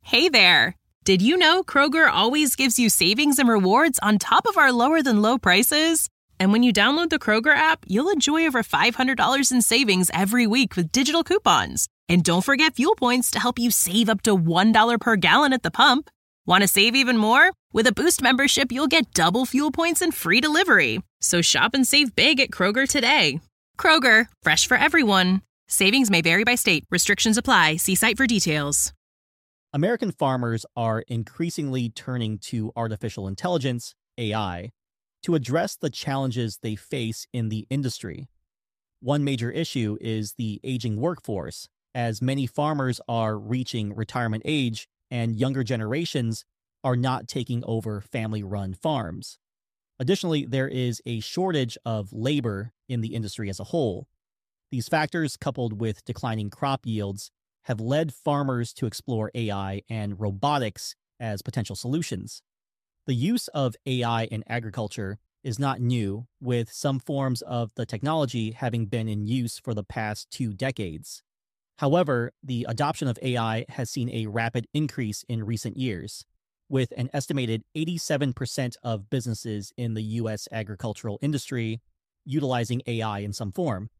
Hey there! Did you know Kroger always gives you savings and rewards on top of our lower than low prices? And when you download the Kroger app, you'll enjoy over $500 in savings every week with digital coupons. And don't forget fuel points to help you save up to $1 per gallon at the pump. Want to save even more? With a Boost membership, you'll get double fuel points and free delivery. So shop and save big at Kroger today. Kroger, fresh for everyone. Savings may vary by state. Restrictions apply. See site for details. American farmers are increasingly turning to artificial intelligence, AI, to address the challenges they face in the industry. One major issue is the aging workforce, as many farmers are reaching retirement age and younger generations are not taking over family-run farms. Additionally, there is a shortage of labor in the industry as a whole. These factors, coupled with declining crop yields, have led farmers to explore AI and robotics as potential solutions. The use of AI in agriculture is not new, with some forms of the technology having been in use for the past 2 decades. However, the adoption of AI has seen a rapid increase in recent years, with an estimated 87% of businesses in the U.S. agricultural industry utilizing AI in some form.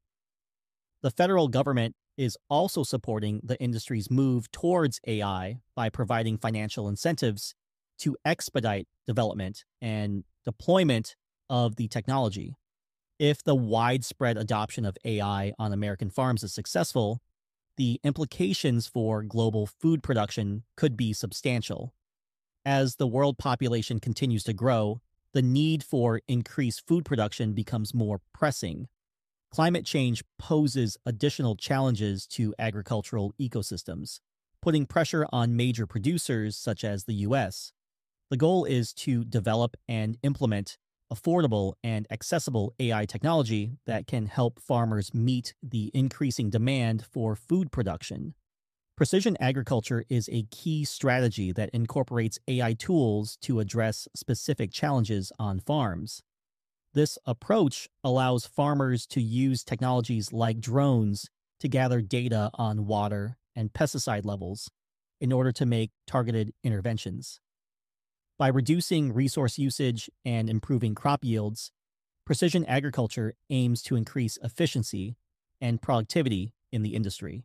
The federal government is also supporting the industry's move towards AI by providing financial incentives to expedite development and deployment of the technology. If the widespread adoption of AI on American farms is successful, the implications for global food production could be substantial. As the world population continues to grow, the need for increased food production becomes more pressing. Climate change poses additional challenges to agricultural ecosystems, putting pressure on major producers such as the U.S. The goal is to develop and implement affordable and accessible AI technology that can help farmers meet the increasing demand for food production. Precision agriculture is a key strategy that incorporates AI tools to address specific challenges on farms. This approach allows farmers to use technologies like drones to gather data on water and pesticide levels in order to make targeted interventions. By reducing resource usage and improving crop yields, precision agriculture aims to increase efficiency and productivity in the industry.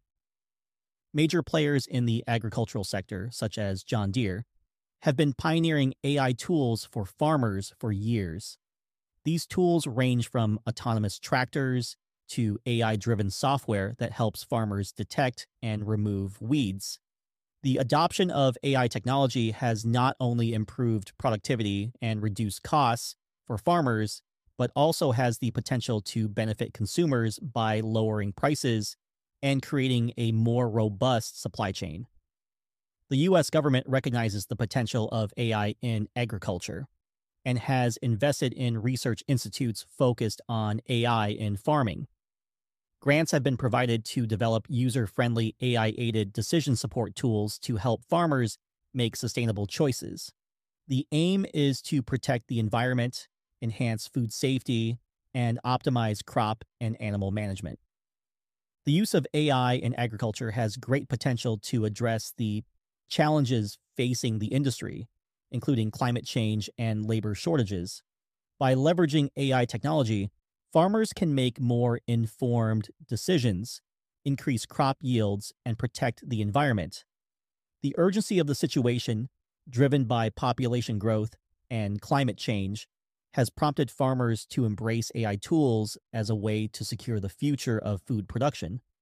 Major players in the agricultural sector, such as John Deere, have been pioneering AI tools for farmers for years. These tools range from autonomous tractors to AI-driven software that helps farmers detect and remove weeds. The adoption of AI technology has not only improved productivity and reduced costs for farmers, but also has the potential to benefit consumers by lowering prices and creating a more robust supply chain. The U.S. government recognizes the potential of AI in agriculture and has invested in research institutes focused on AI in farming. Grants have been provided to develop user-friendly AI-aided decision support tools to help farmers make sustainable choices. The aim is to protect the environment, enhance food safety, and optimize crop and animal management. The use of AI in agriculture has great potential to address the challenges facing the industry, including climate change and labor shortages. By leveraging AI technology, farmers can make more informed decisions, increase crop yields, and protect the environment. The urgency of the situation, driven by population growth and climate change, has prompted farmers to embrace AI tools as a way to secure the future of food production.